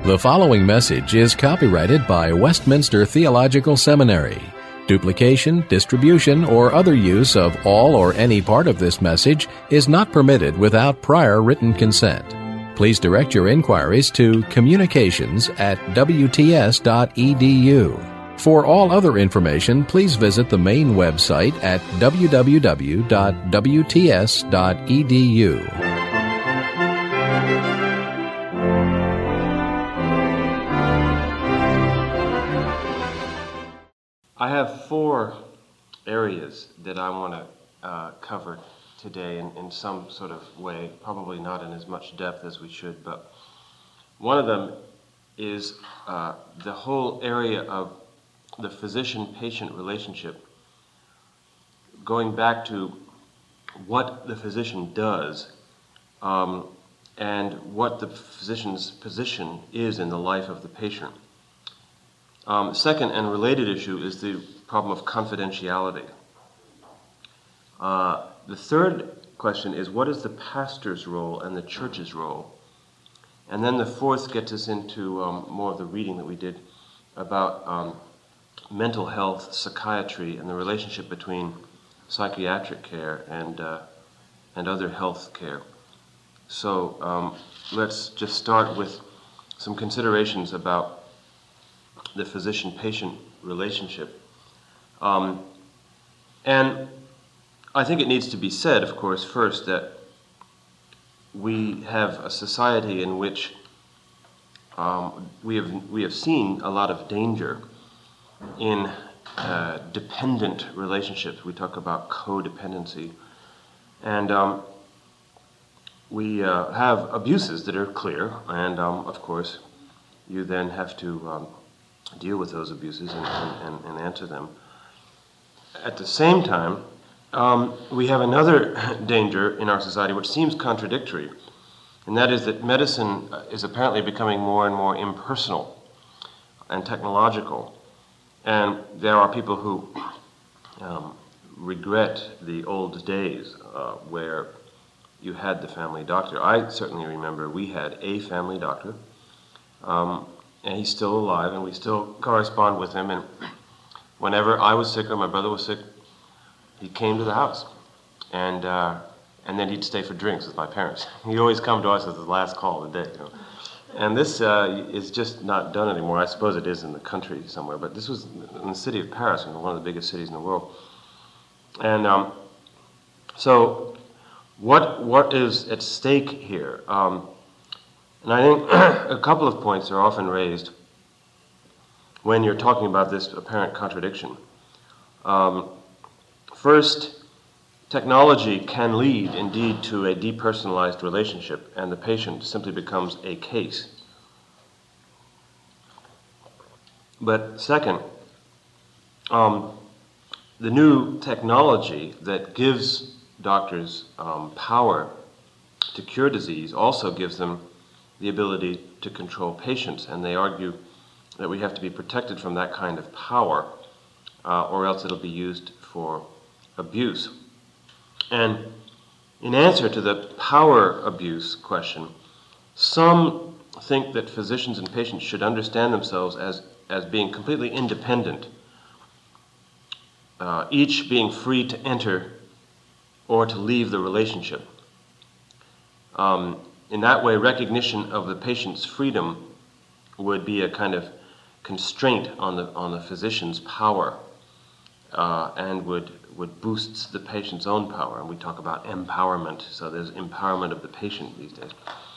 The following message is copyrighted by Westminster Theological Seminary. Duplication, distribution, or other use of all or any part of this message is not permitted without prior written consent. Please direct your inquiries to communications@wts.edu. For all other information, please visit the main website at www.wts.edu. I have four areas that I want to cover today in some sort of way, probably not in as much depth as we should, but one of them is the whole area of the physician-patient relationship, going back to what the physician does and what the physician's position is in the life of the patient. Second and related issue is the problem of confidentiality. The third question is, what is the pastor's role and the church's role? And then the fourth gets us into more of the reading that we did about mental health, psychiatry, and the relationship between psychiatric care and other health care. So let's just start with some considerations about the physician-patient relationship. And I think it needs to be said, of course, first that we have a society in which we have seen a lot of danger in dependent relationships. We talk about codependency. And we have abuses that are clear, and of course, you then have to deal with those abuses and answer them. At the same time, we have another danger in our society which seems contradictory, and that is that medicine is apparently becoming more and more impersonal and technological. And there are people who regret the old days where you had the family doctor. I certainly remember we had a family doctor, and he's still alive, and we still correspond with him. And whenever I was sick or my brother was sick, he came to the house, and then he'd stay for drinks with my parents. He'd always come to us as the last call of the day. And this is just not done anymore. I suppose it is in the country somewhere, but this was in the city of Paris, one of the biggest cities in the world. And so what is at stake here? And I think a couple of points are often raised when you're talking about this apparent contradiction. First, technology can lead, indeed, to a depersonalized relationship, and the patient simply becomes a case. But second, the new technology that gives doctors power to cure disease also gives them the ability to control patients, and they argue that we have to be protected from that kind of power, or else it'll be used for abuse. And in answer to the power abuse question, some think that physicians and patients should understand themselves as being completely independent, each being free to enter or to leave the relationship. In that way, recognition of the patient's freedom would be a kind of constraint on the physician's power, and would boost the patient's own power. And we talk about empowerment, so there's empowerment of the patient these days.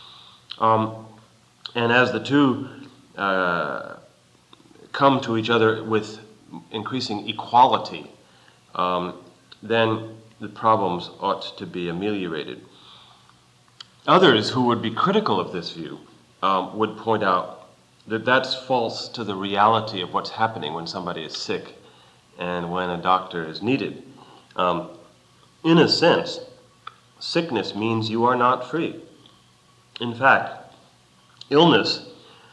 And as the two come to each other with increasing equality, then the problems ought to be ameliorated. Others who would be critical of this view would point out that that's false to the reality of what's happening when somebody is sick and when a doctor is needed. In a sense, sickness means you are not free. In fact, illness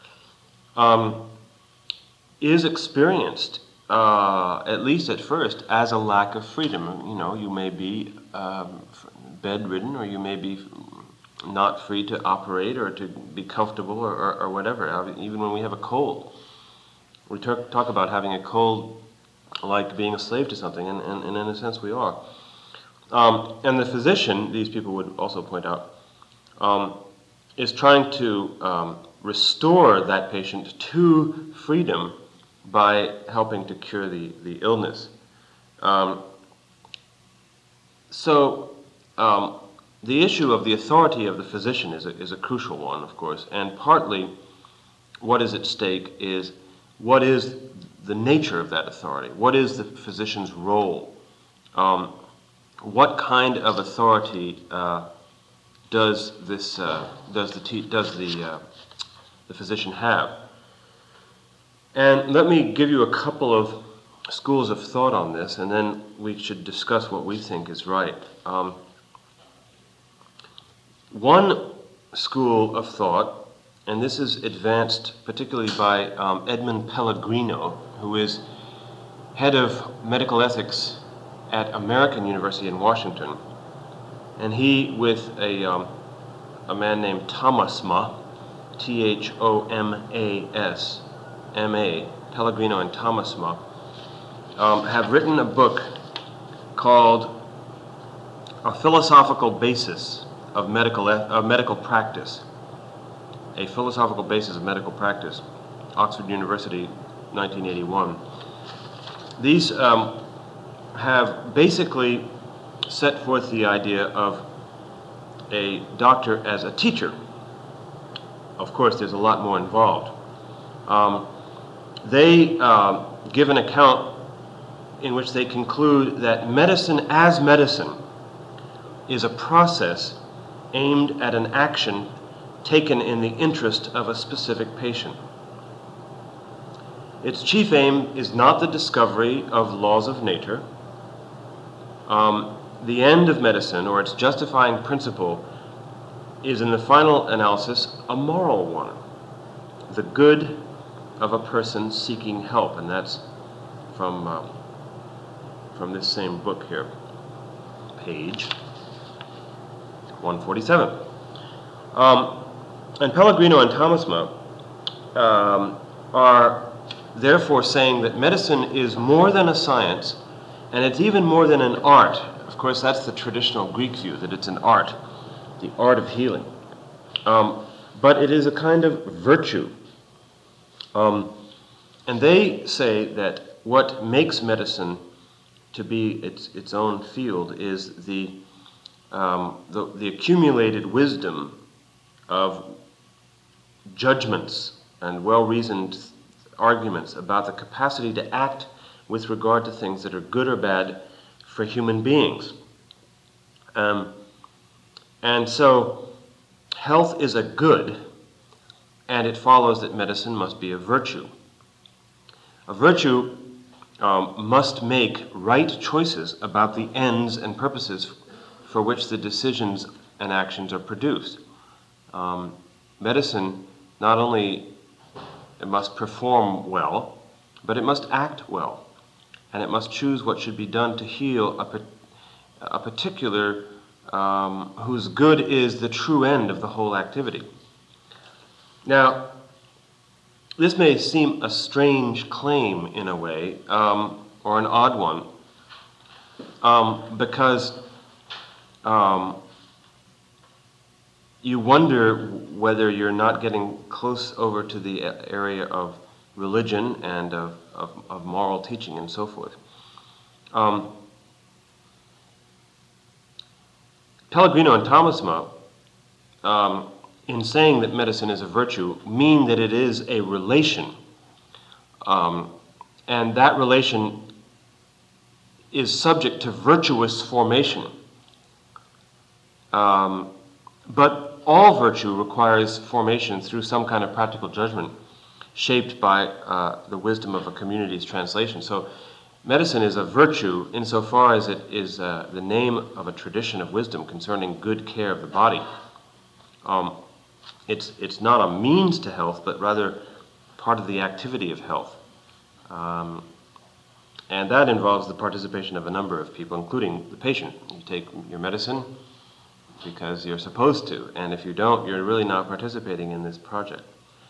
is experienced, at least at first, as a lack of freedom. You know, you may be bedridden, or you may be not free to operate or to be comfortable or whatever. Even when we have a cold, we talk about having a cold like being a slave to something, and in a sense we are. And the physician, these people would also point out, is trying to restore that patient to freedom by helping to cure the illness. The issue of the authority of the physician is a crucial one, of course, and partly what is at stake is what is the nature of that authority? What is the physician's role? What kind of authority does the physician have? And let me give you a couple of schools of thought on this, and then we should discuss what we think is right. One school of thought, and this is advanced particularly by Edmund Pellegrino, who is head of medical ethics at American University in Washington, and he, with a man named Thomasma, Thomasma, Pellegrino and Thomasma, have written a book called A Philosophical Basis of Medical Practice. A Philosophical Basis of Medical Practice, Oxford University, 1981. These have basically set forth the idea of a doctor as a teacher. Of course, there's a lot more involved. They give an account in which they conclude that medicine as medicine is a process aimed at an action taken in the interest of a specific patient. Its chief aim is not the discovery of laws of nature. The end of medicine, or its justifying principle, is in the final analysis a moral one, the good of a person seeking help, and that's from this same book here, page 147. And Pellegrino and Thomasma are therefore saying that medicine is more than a science, and it's even more than an art. Of course, that's the traditional Greek view, that it's an art, the art of healing. But it is a kind of virtue. And they say that what makes medicine to be its own field is the accumulated wisdom of judgments and well-reasoned arguments about the capacity to act with regard to things that are good or bad for human beings. And so health is a good, and it follows that medicine must be a virtue. A virtue must make right choices about the ends and purposes for which the decisions and actions are produced. Medicine not only it must perform well, but it must act well, and it must choose what should be done to heal a particular whose good is the true end of the whole activity. Now, this may seem a strange claim in a way, or an odd one, because you wonder whether you're not getting close over to the area of religion and of moral teaching and so forth. Pellegrino and Thomasma, in saying that medicine is a virtue, mean that it is a relation. And that relation is subject to virtuous formation. But all virtue requires formation through some kind of practical judgment shaped by the wisdom of a community's translation. So medicine is a virtue insofar as it is the name of a tradition of wisdom concerning good care of the body. It's not a means to health, but rather part of the activity of health. And that involves the participation of a number of people, including the patient. You take your medicine, because you're supposed to, and if you don't, you're really not participating in this project.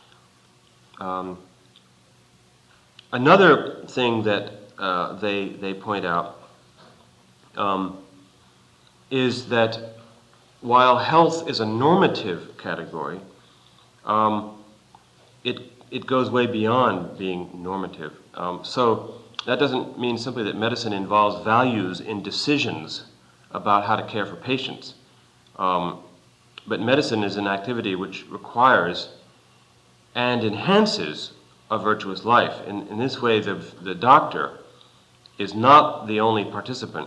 Another thing that they point out is that while health is a normative category, it goes way beyond being normative. So that doesn't mean simply that medicine involves values in decisions about how to care for patients. But medicine is an activity which requires and enhances a virtuous life. In this way, the doctor is not the only participant.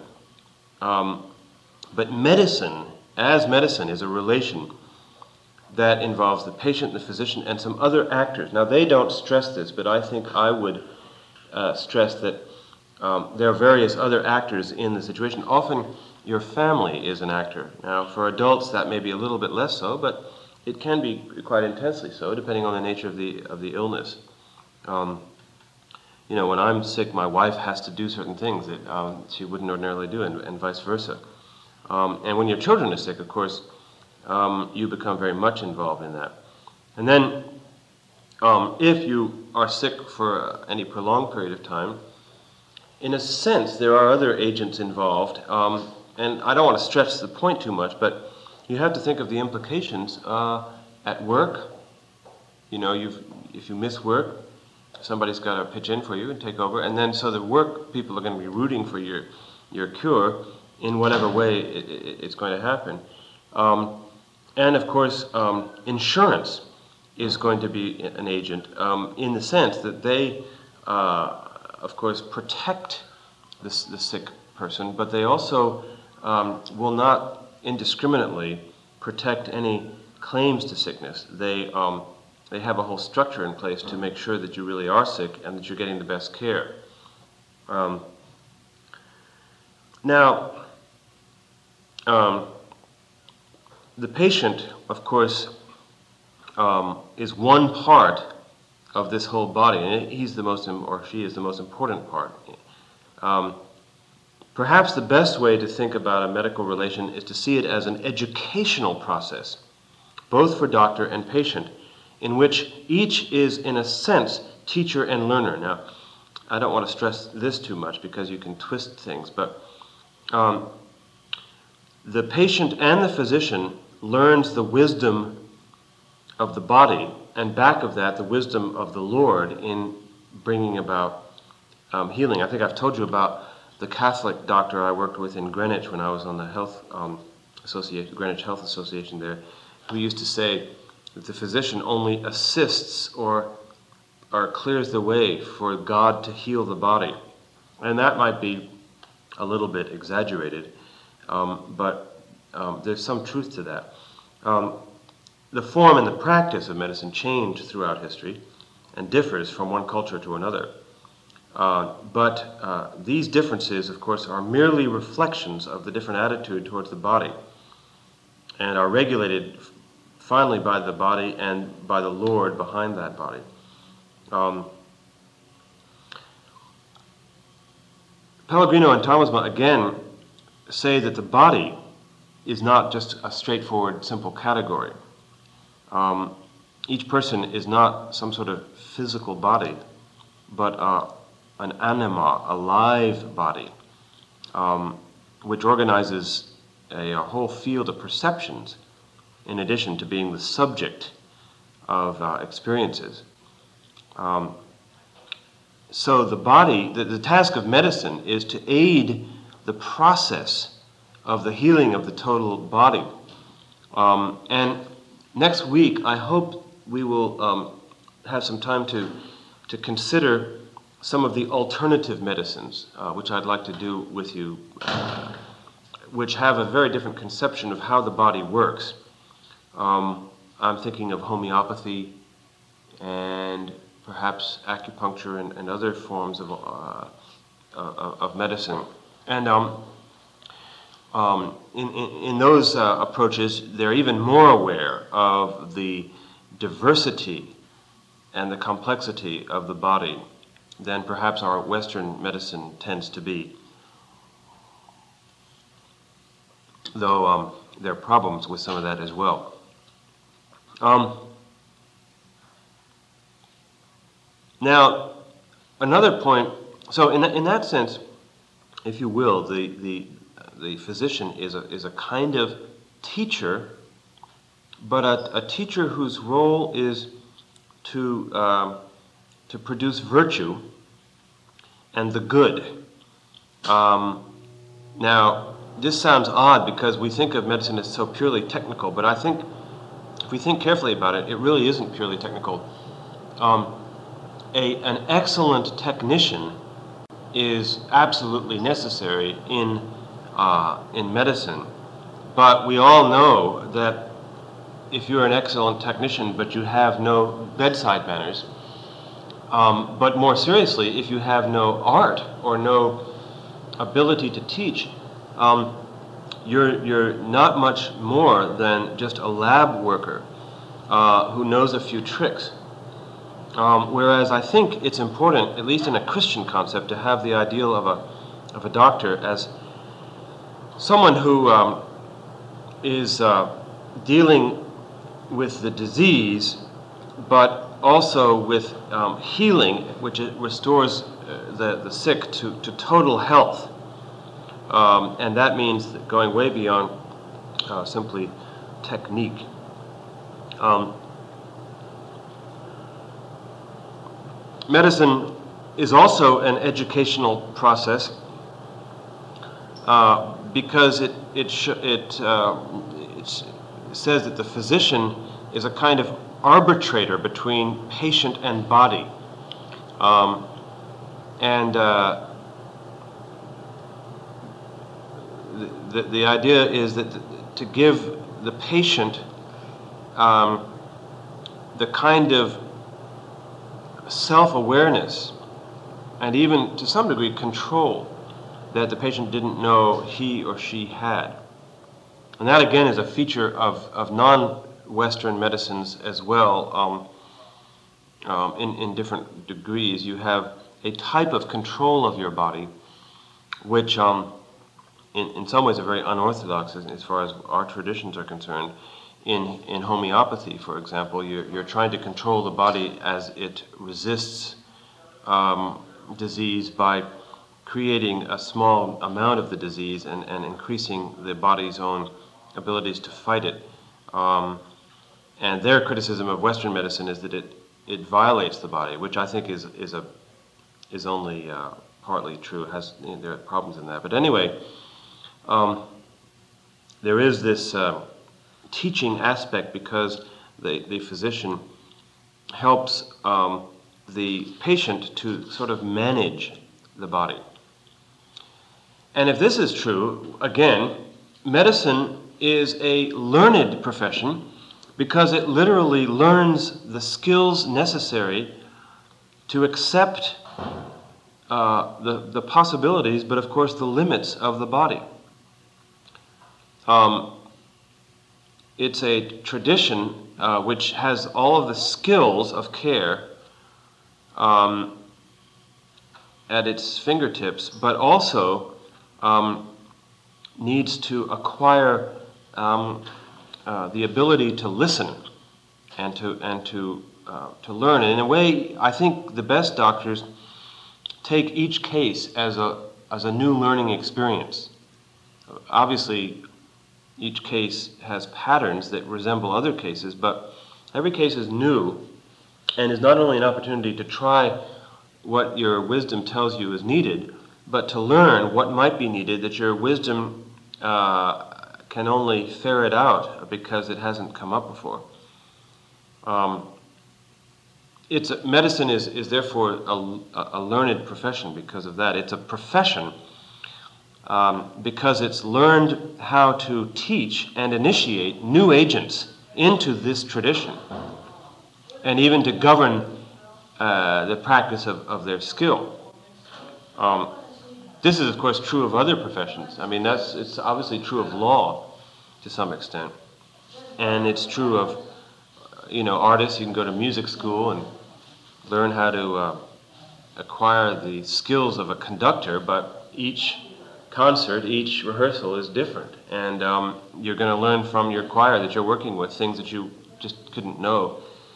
But medicine, as medicine, is a relation that involves the patient, the physician, and some other actors. Now, they don't stress this, but I think I would stress that there are various other actors in the situation. Often, your family is an actor. Now, for adults, that may be a little bit less so, but it can be quite intensely so, depending on the nature of the illness. When I'm sick, my wife has to do certain things that she wouldn't ordinarily do, and vice versa. And when your children are sick, of course, you become very much involved in that. And then, if you are sick for any prolonged period of time, in a sense, there are other agents involved. And I don't want to stretch the point too much, but you have to think of the implications at work. If you miss work, somebody's got to pitch in for you and take over. And then so the work people are going to be rooting for your cure in whatever way it's going to happen. And of course, insurance is going to be an agent in the sense that they, of course, protect the sick person, but they also will not indiscriminately protect any claims to sickness. They have a whole structure in place to make sure that you really are sick and that you're getting the best care. Now, the patient, of course, is one part of this whole body, and he's the most, or she is the most important part. Perhaps the best way to think about a medical relation is to see it as an educational process, both for doctor and patient, in which each is, in a sense, teacher and learner. Now, I don't want to stress this too much because you can twist things, but the patient and the physician learns the wisdom of the body, and back of that, the wisdom of the Lord in bringing about healing. I think I've told you about the Catholic doctor I worked with in Greenwich when I was on the Health Association, Greenwich Health Association there, who used to say that the physician only assists or clears the way for God to heal the body. And that might be a little bit exaggerated, but there's some truth to that. The form and the practice of medicine change throughout history and differs from one culture to another. But these differences, of course, are merely reflections of the different attitude towards the body and are regulated finally by the body and by the Lord behind that body. Pellegrino and Thomasma again say that the body is not just a straightforward, simple category. Each person is not some sort of physical body, but an anima, a live body, which organizes a whole field of perceptions in addition to being the subject of experiences. So the body, the task of medicine is to aid the process of the healing of the total body. And next week, I hope we will have some time to consider some of the alternative medicines, which I'd like to do with you, which have a very different conception of how the body works. I'm thinking of homeopathy and perhaps acupuncture and other forms of medicine. And in those approaches, they're even more aware of the diversity and the complexity of the body than perhaps our Western medicine tends to be. Though there are problems with some of that as well. Now, another point. So, in that sense, if you will, the physician is a kind of teacher, but a teacher whose role is to produce virtue and the good. Now, this sounds odd because we think of medicine as so purely technical, but I think if we think carefully about it, it really isn't purely technical. An excellent technician is absolutely necessary in medicine, but we all know that if you're an excellent technician but you have no bedside manners, but more seriously, if you have no art or no ability to teach, you're not much more than just a lab worker who knows a few tricks. Whereas I think it's important, at least in a Christian concept, to have the ideal of a doctor as someone who is dealing with the disease, but also with healing, which restores the sick to total health. And that means going way beyond simply technique. Medicine is also an educational process because it says that the physician is a kind of arbitrator between patient and body, and the idea is that to give the patient the kind of self-awareness and even to some degree control that the patient didn't know he or she had. And that again is a feature of non-Western medicines as well. In different degrees, you have a type of control of your body which in some ways are very unorthodox as far as our traditions are concerned. In homeopathy, for example, you're trying to control the body as it resists disease by creating a small amount of the disease and increasing the body's own abilities to fight it. And their criticism of Western medicine is that it violates the body, which I think is only partly true. There are problems in that. But anyway, there is this teaching aspect because the physician helps the patient to sort of manage the body. And if this is true, again, medicine is a learned profession because it literally learns the skills necessary to accept the possibilities, but of course the limits of the body. It's a tradition which has all of the skills of care at its fingertips, but also needs to acquire the ability to listen and to learn. And in a way, I think the best doctors take each case as a new learning experience. Obviously, each case has patterns that resemble other cases, but every case is new and is not only an opportunity to try what your wisdom tells you is needed, but to learn what might be needed that your wisdom can only ferret out because it hasn't come up before. Medicine is therefore a learned profession because of that. It's a profession because it's learned how to teach and initiate new agents into this tradition and even to govern the practice of their skill. This is, of course, true of other professions. I mean, it's obviously true of law to some extent. And it's true of, artists. You can go to music school and learn how to acquire the skills of a conductor, but each concert, each rehearsal is different, and you're going to learn from your choir that you're working with things that you just couldn't know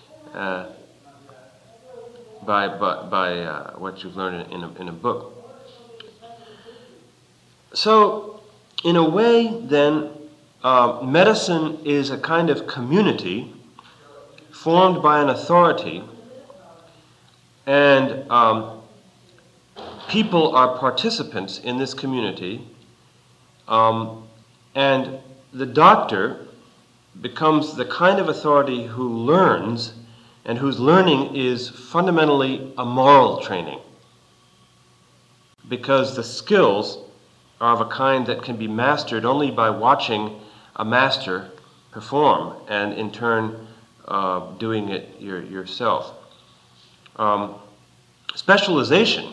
by what you've learned in a book. So, in a way, then, medicine is a kind of community formed by an authority, and people are participants in this community, and the doctor becomes the kind of authority who learns, and whose learning is fundamentally a moral training, because the skills are of a kind that can be mastered only by watching a master perform, and in turn doing it yourself. Specialization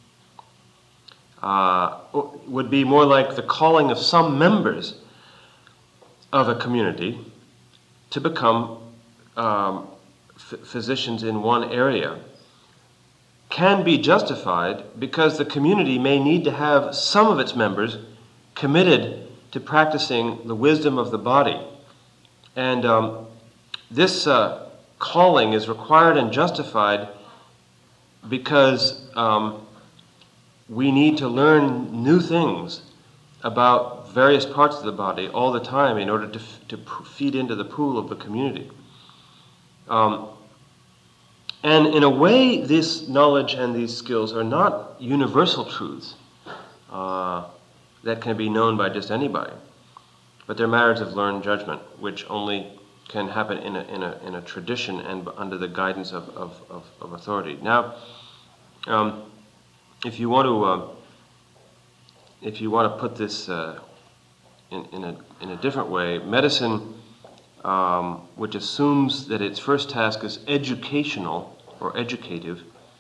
would be more like the calling of some members of a community to become physicians in one area, can be justified because the community may need to have some of its members committed to practicing the wisdom of the body. And this calling is required and justified because we need to learn new things about various parts of the body all the time in order to feed into the pool of the community. And in a way, this knowledge and these skills are not universal truths that can be known by just anybody, but they're matters of learned judgment, which only can happen in a tradition and under the guidance of authority. Now, if you want to put this in a different way, medicine, which assumes that its first task is educational or educative,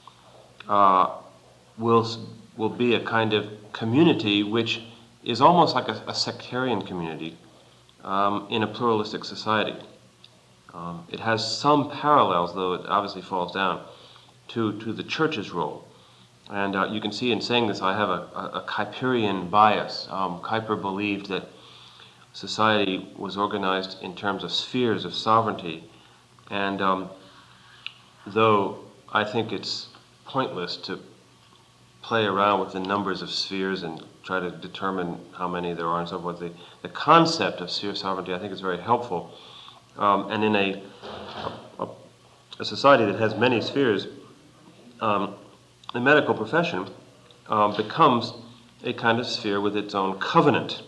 will be a kind of community which is almost like a sectarian community in a pluralistic society. It has some parallels, though it obviously falls down, to the church's role. And you can see in saying this, I have a Kuyperian bias. Kuyper believed that society was organized in terms of spheres of sovereignty, and though I think it's pointless to play around with the numbers of spheres and try to determine how many there are and so forth, the concept of sphere sovereignty I think is very helpful. And in a society that has many spheres, the medical profession becomes a kind of sphere with its own covenant.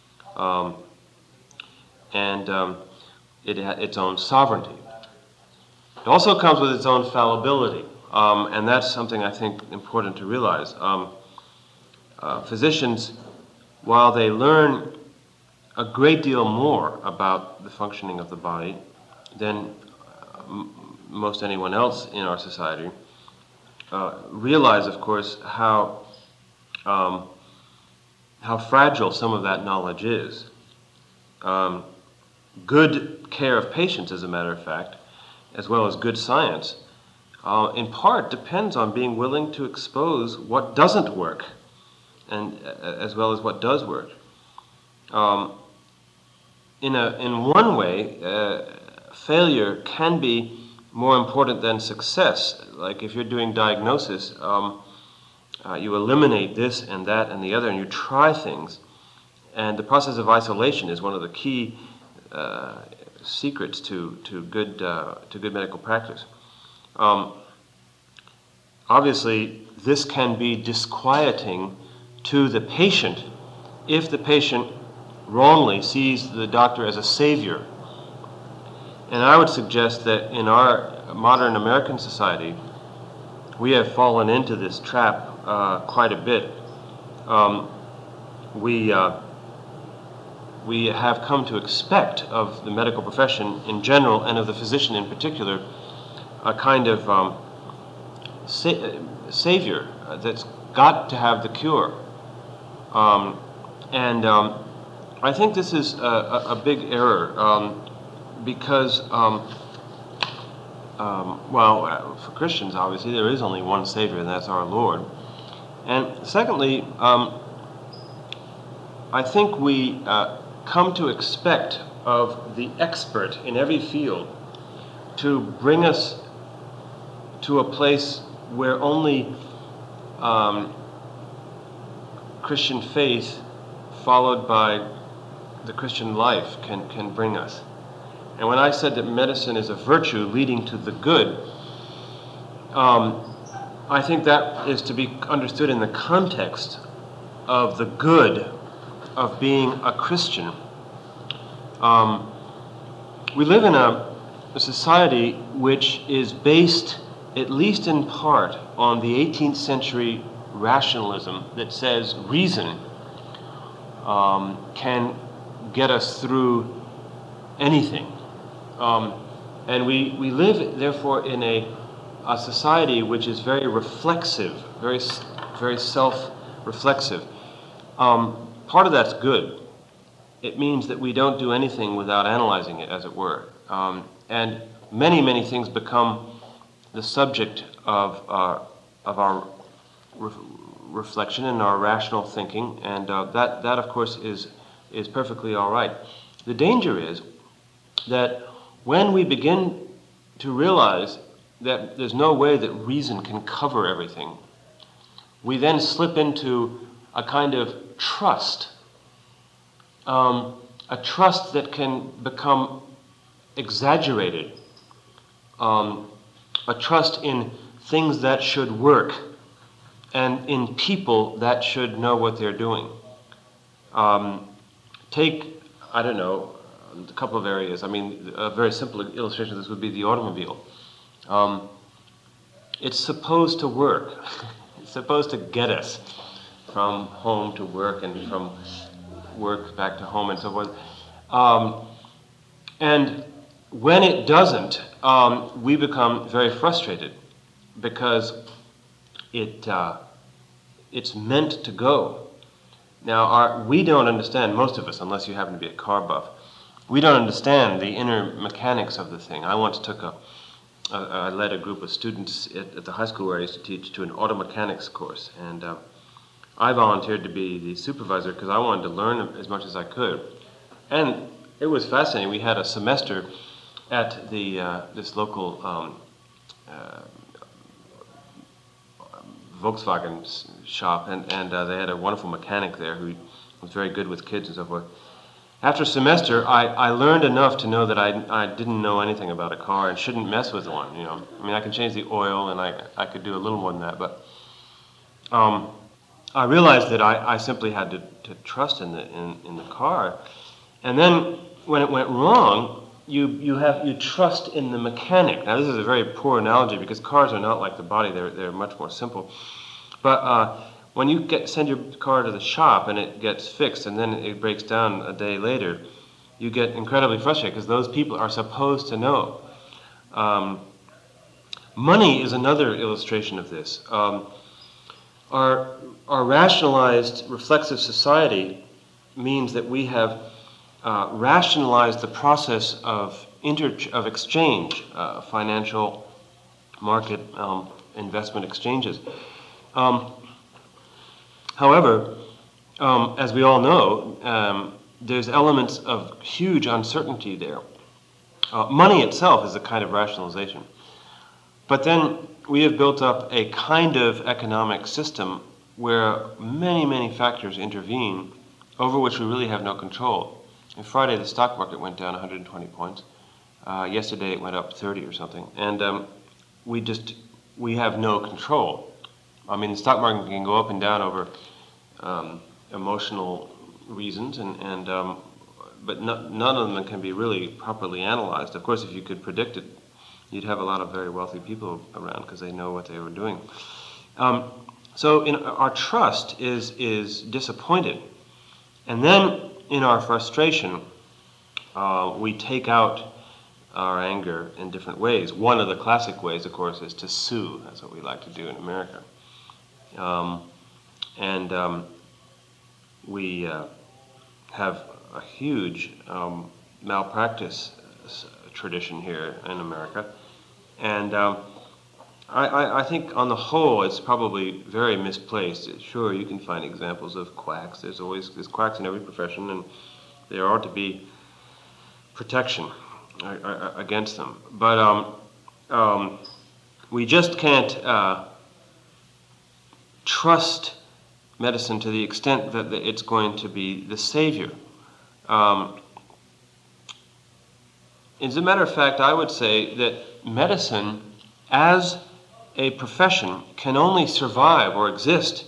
And its own sovereignty. It also comes with its own fallibility, and that's something I think important to realize. Physicians, while they learn a great deal more about the functioning of the body than most anyone else in our society, realize, of course, how fragile some of that knowledge is. Good care of patients, as a matter of fact, as well as good science, in part depends on being willing to expose what doesn't work, and as well as what does work. In one way, failure can be more important than success. Like if you're doing diagnosis, you eliminate this and that and the other, and you try things. And the process of isolation is one of the key secrets to good medical practice. Obviously, this can be disquieting to the patient if the patient wrongly sees the doctor as a savior. And I would suggest that in our modern American society, we have fallen into this trap quite a bit. We have come to expect of the medical profession in general and of the physician in particular a kind of savior that's got to have the cure. And I think this is a big error because, for Christians, obviously, there is only one Savior, and that's our Lord. And secondly, I think we come to expect of the expert in every field to bring us to a place where only Christian faith followed by the Christian life can bring us. And when I said that medicine is a virtue leading to the good, I think that is to be understood in the context of the good of being a Christian. We live in a society which is based, at least in part, on the 18th century rationalism that says reason can get us through anything. And we live, therefore, in a society which is very reflexive, very self-reflexive. Part of that's good. It means that we don't do anything without analyzing it, as it were. And many things become the subject of our reflection and our rational thinking, and that of course is perfectly all right. The danger is that when we begin to realize that there's no way that reason can cover everything, we then slip into a kind of trust, a trust that can become exaggerated, a trust in things that should work and in people that should know what they're doing. Take, I don't know, a couple of areas. I mean, a very simple illustration of this would be the automobile. It's supposed to work. It's supposed to get us from home to work and from work back to home and so forth. And when it doesn't, we become very frustrated because it's meant to go. Now, we don't understand, most of us, unless you happen to be a car buff, we don't understand the inner mechanics of the thing. I once I led a group of students at the high school where I used to teach to an auto mechanics course, and I volunteered to be the supervisor because I wanted to learn as much as I could. And it was fascinating. We had a semester at this local Volkswagen shop, and they had a wonderful mechanic there who was very good with kids and so forth. After a semester, I learned enough to know that I didn't know anything about a car and shouldn't mess with one. You know, I mean, I can change the oil and I could do a little more than that, but I realized that I simply had to trust in the car. And then when it went wrong, you trust in the mechanic. Now, this is a very poor analogy because cars are not like the body; they're much more simple. But when you send your car to the shop and it gets fixed and then it breaks down a day later, you get incredibly frustrated because those people are supposed to know. Money is another illustration of this. Our rationalized, reflexive society means that we have rationalized the process of exchange, financial market investment exchanges. However, as we all know, there's elements of huge uncertainty there. Money itself is a kind of rationalization. But then we have built up a kind of economic system where many factors intervene over which we really have no control. On Friday, the stock market went down 120 points. Yesterday, it went up 30 or something. And we have no control. I mean, the stock market can go up and down over emotional reasons, but none of them can be really properly analyzed. Of course, if you could predict it, you'd have a lot of very wealthy people around because they know what they were doing. So our trust is disappointed. And then in our frustration, we take out our anger in different ways. One of the classic ways, of course, is to sue. That's what we like to do in America. We have a huge malpractice tradition here in America. And I think on the whole it's probably very misplaced. Sure, you can find examples of quacks. There's quacks in every profession, and there ought to be protection against them. But we just can't trust medicine to the extent that it's going to be the savior. As a matter of fact, I would say that medicine as a profession can only survive or exist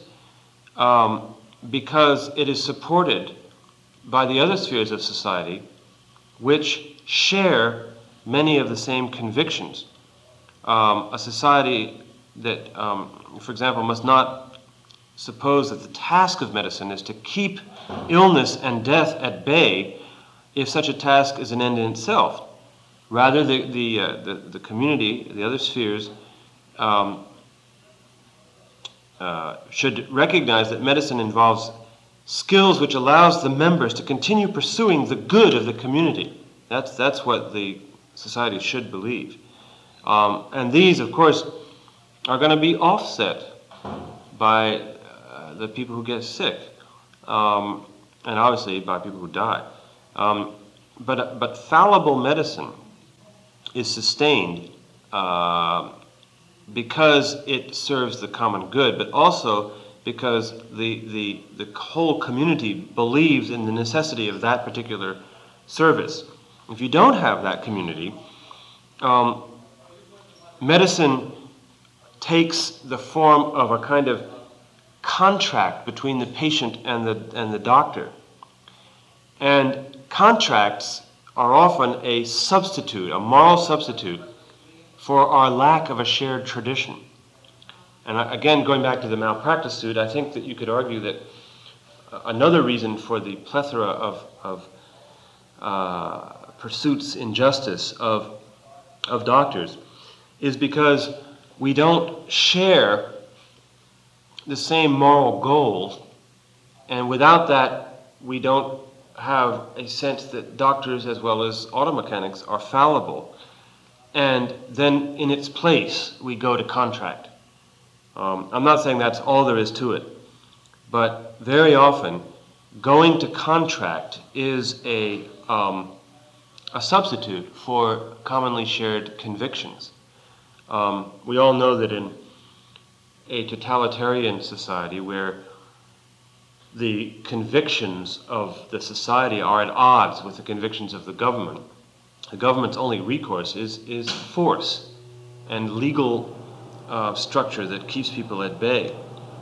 because it is supported by the other spheres of society which share many of the same convictions. A society that, for example, must not suppose that the task of medicine is to keep illness and death at bay if such a task is an end in itself. Rather, the community, the other spheres, should recognize that medicine involves skills which allows the members to continue pursuing the good of the community. That's what the society should believe. And these, of course, are going to be offset by the people who get sick, and obviously by people who die. But fallible medicine is sustained because it serves the common good, but also because the whole community believes in the necessity of that particular service. If you don't have that community, medicine takes the form of a kind of contract between the patient and the doctor. And contracts are often a substitute, a moral substitute, for our lack of a shared tradition. And again, going back to the malpractice suit, I think that you could argue that another reason for the plethora of pursuits in justice of doctors is because we don't share the same moral goals, and without that, we don't have a sense that doctors as well as auto mechanics are fallible. And then in its place, we go to contract. I'm not saying that's all there is to it, but very often, going to contract is a substitute for commonly shared convictions. We all know that in a totalitarian society where the convictions of the society are at odds with the convictions of the government's only recourse is force and legal structure that keeps people at bay.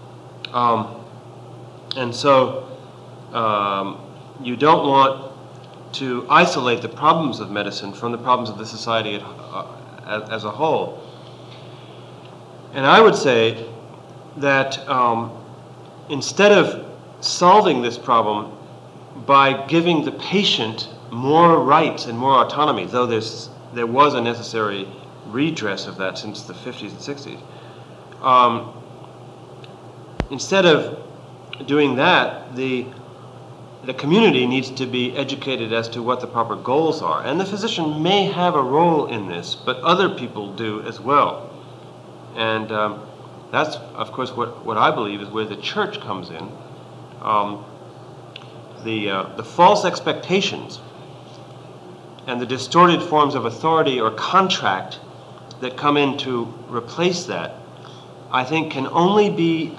And so you don't want to isolate the problems of medicine from the problems of the society as a whole. And I would say that instead of solving this problem by giving the patient more rights and more autonomy, though there was a necessary redress of that since the 50s and 60s, instead of doing that, the community needs to be educated as to what the proper goals are. And the physician may have a role in this, but other people do as well. And that's, of course, what I believe is where the church comes in. The false expectations and the distorted forms of authority or contract that come in to replace that, I think, can only be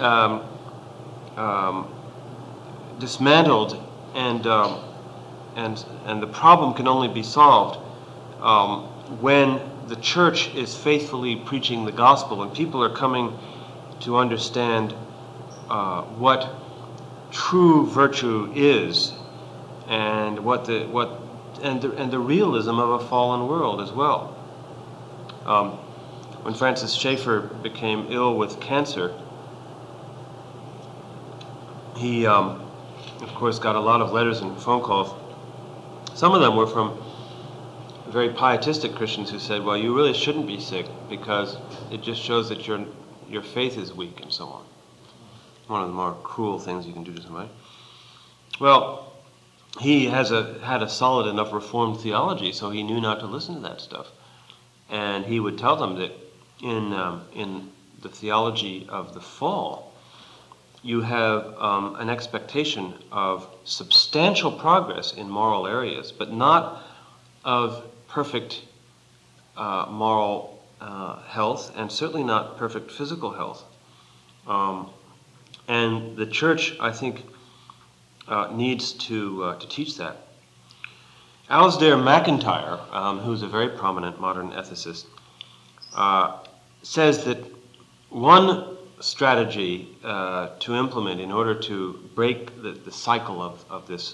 dismantled, and the problem can only be solved when the church is faithfully preaching the gospel and people are coming to understand what true virtue is, and the realism of a fallen world as well. When Francis Schaeffer became ill with cancer, he, of course, got a lot of letters and phone calls. Some of them were from very pietistic Christians who said, well, you really shouldn't be sick because it just shows that your faith is weak and so on. One of the more cruel things you can do to somebody. Well, he had a solid enough Reformed theology, so he knew not to listen to that stuff. And he would tell them that in the theology of the fall, you have an expectation of substantial progress in moral areas, but not of perfect moral health, and certainly not perfect physical health. And the church, I think, needs to teach that. Alasdair MacIntyre, who's a very prominent modern ethicist, says that one strategy to implement in order to break the cycle of this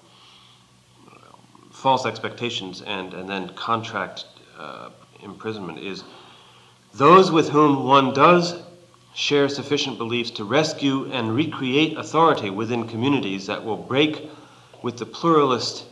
false expectations and then contract imprisonment is those with whom one does share sufficient beliefs to rescue and recreate authority within communities that will break with the pluralist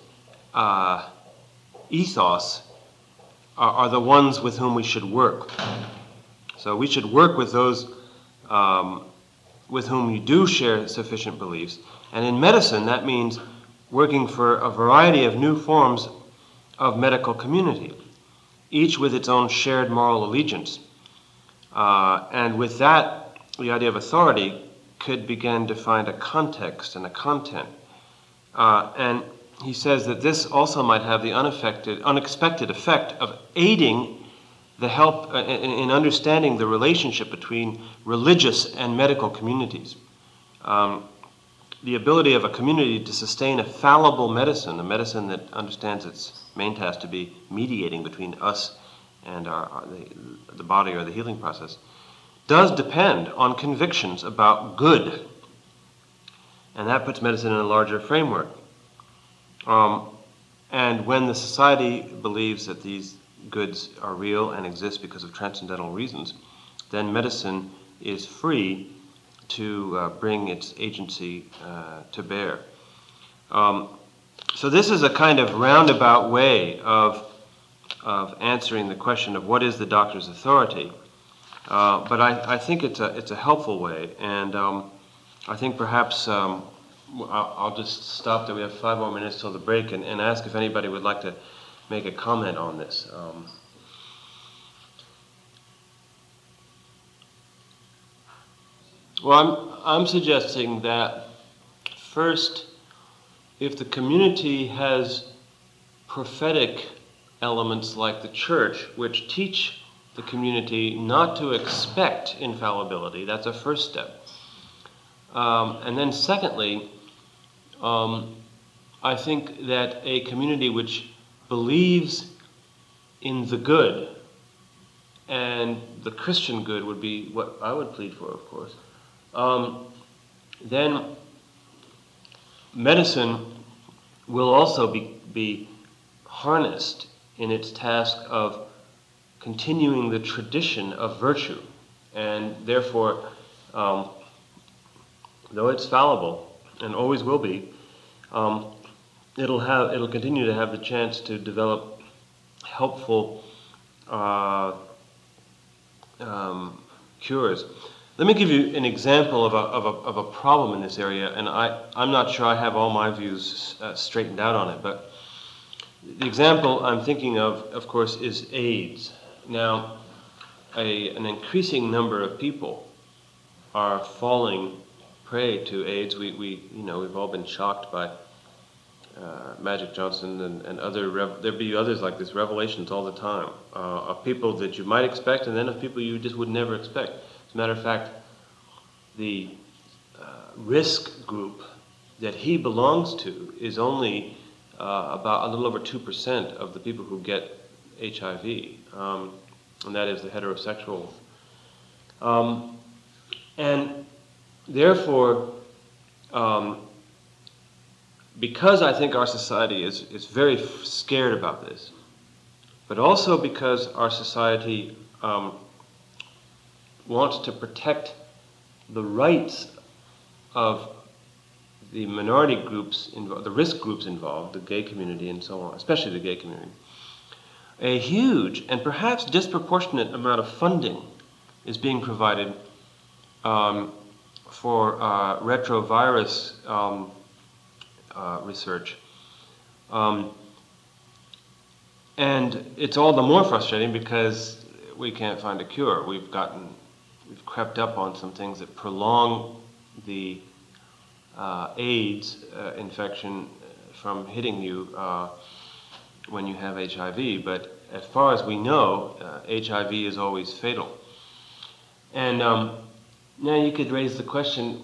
ethos are the ones with whom we should work. So we should work with those with whom we do share sufficient beliefs. And in medicine, that means working for a variety of new forms of medical community, each with its own shared moral allegiance. And with that, the idea of authority could begin to find a context and a content. And he says that this also might have the unexpected effect of aiding the help in understanding the relationship between religious and medical communities. The ability of a community to sustain a fallible medicine, a medicine that understands its main task to be mediating between us and the body or the healing process, does depend on convictions about good. And that puts medicine in a larger framework. And when the society believes that these goods are real and exist because of transcendental reasons, then medicine is free to bring its agency to bear. So this is a kind of roundabout way of answering the question of what is the doctor's authority. But I think it's a helpful way, and I think perhaps I'll just stop there. We have 5 more minutes till the break, and ask if anybody would like to make a comment on this. Well, I'm suggesting that first, if the community has prophetic elements like the church, which teach the community not to expect infallibility, that's a first step. And then secondly, I think that a community which believes in the good, and the Christian good would be what I would plead for, of course, then medicine will also be harnessed in its task of continuing the tradition of virtue, and therefore, though it's fallible and always will be, it'll continue to have the chance to develop helpful cures. Let me give you an example of a problem in this area, and I'm not sure I have all my views straightened out on it, but the example I'm thinking of course, is AIDS. Now, an increasing number of people are falling prey to AIDS. We've all been shocked by Magic Johnson and other. There'd be others like this, revelations all the time of people that you might expect, and then of people you just would never expect. As a matter of fact, the risk group that he belongs to is only about a little over 2% of the people who get HIV, and that is the heterosexual. And therefore, because I think our society is very scared about this, but also because our society wants to protect the rights of the minority groups, the risk groups involved, the gay community and so on, especially the gay community, a huge and perhaps disproportionate amount of funding is being provided for retrovirus research. And it's all the more frustrating because we can't find a cure. We've crept up on some things that prolong the AIDS infection from hitting you when you have HIV. But as far as we know, HIV is always fatal. And now you could raise the question,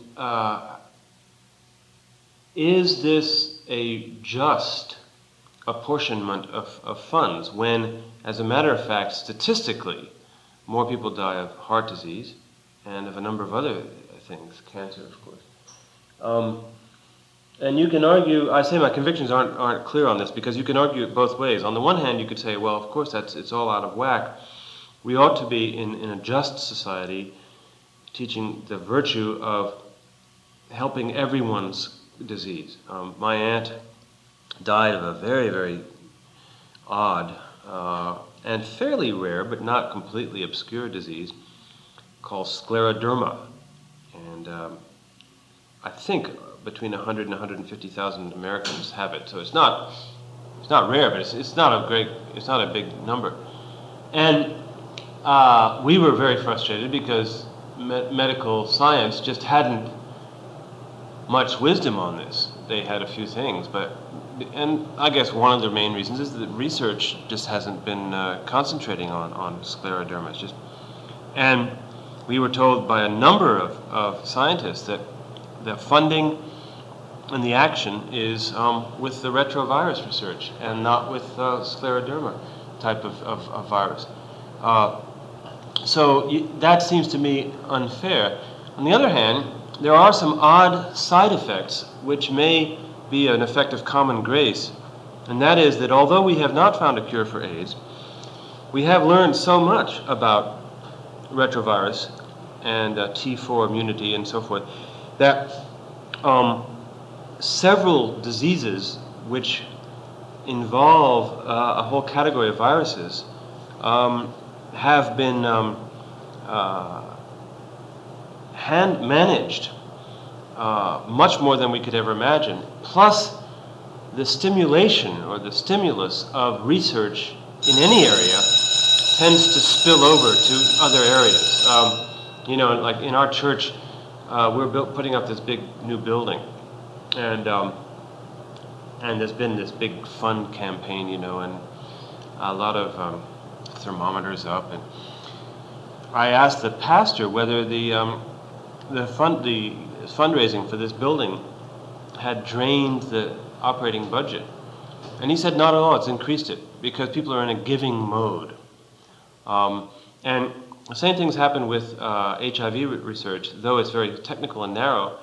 is this a just apportionment of funds when, as a matter of fact, statistically, more people die of heart disease and of a number of other things, cancer, of course. And you can argue, I say my convictions aren't clear on this, because you can argue it both ways. On the one hand, you could say, well, of course, it's all out of whack. We ought to be, in a just society, teaching the virtue of helping everyone's disease. My aunt died of a very, very odd and fairly rare, but not completely obscure disease called scleroderma. And I think between 100 and 150,000 Americans have it. So it's not rare, but it's not a big number. And we were very frustrated because medical science just hadn't much wisdom on this. They had a few things, and I guess one of the main reasons is that research just hasn't been concentrating on scleroderma. And we were told by a number of scientists that the funding and the action is with the retrovirus research and not with scleroderma type of virus. So that seems to me unfair. On the other hand, there are some odd side effects which may be an effect of common grace, and that is that although we have not found a cure for AIDS, we have learned so much about retrovirus and T4 immunity and so forth that several diseases which involve a whole category of viruses have been managed much more than we could ever imagine. Plus, the stimulation or the stimulus of research in any area tends to spill over to other areas. Like in our church, we're putting up this big new building, and there's been this big fund campaign, and a lot of thermometers up. And I asked the pastor whether the fundraising for this building had drained the operating budget, and he said not at all. It's increased it because people are in a giving mode. And the same things happen with HIV research, though it's very technical and narrow.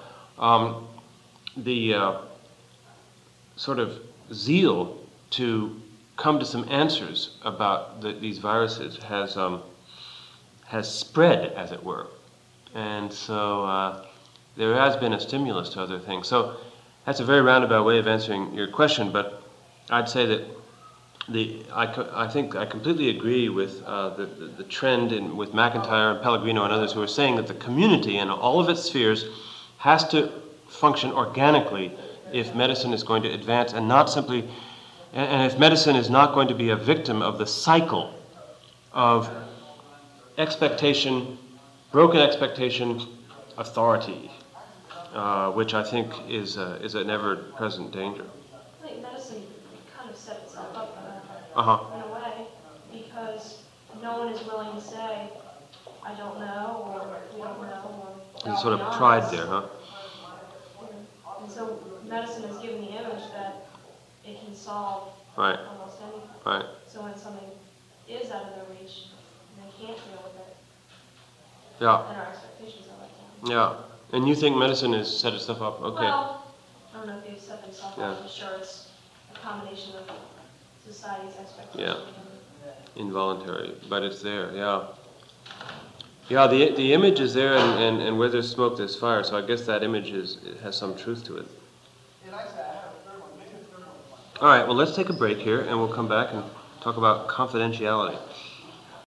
The sort of zeal to come to some answers about these viruses has spread, as it were. And so there has been a stimulus to other things. So that's a very roundabout way of answering your question, but I'd say that I think I completely agree with the trend with McIntyre and Pellegrino and others who are saying that the community in all of its spheres has to function organically if medicine is going to advance, and not simply, and if medicine is not going to be a victim of the cycle of expectation, broken expectation, authority, which I think is an ever-present danger. I think medicine kind of set itself up for that, Uh-huh. in a way, because no one is willing to say, I don't know, or we don't know, or There's sort of pride there, huh? And so medicine is given the image that it can solve Right. almost anything. Right. So when something is out of their reach, and they can't deal with it, Yeah. then our expectations are let down. Yeah. And you think medicine has set itself up? Okay. Well, I don't know if they've set themselves Yeah. up. I'm sure it's a combination of society's expectations. Involuntary, but it's there. Yeah. Yeah. The image is there, and where there's smoke, there's fire. So I guess that image has some truth to it. All right. Well, let's take a break here, and we'll come back and talk about confidentiality.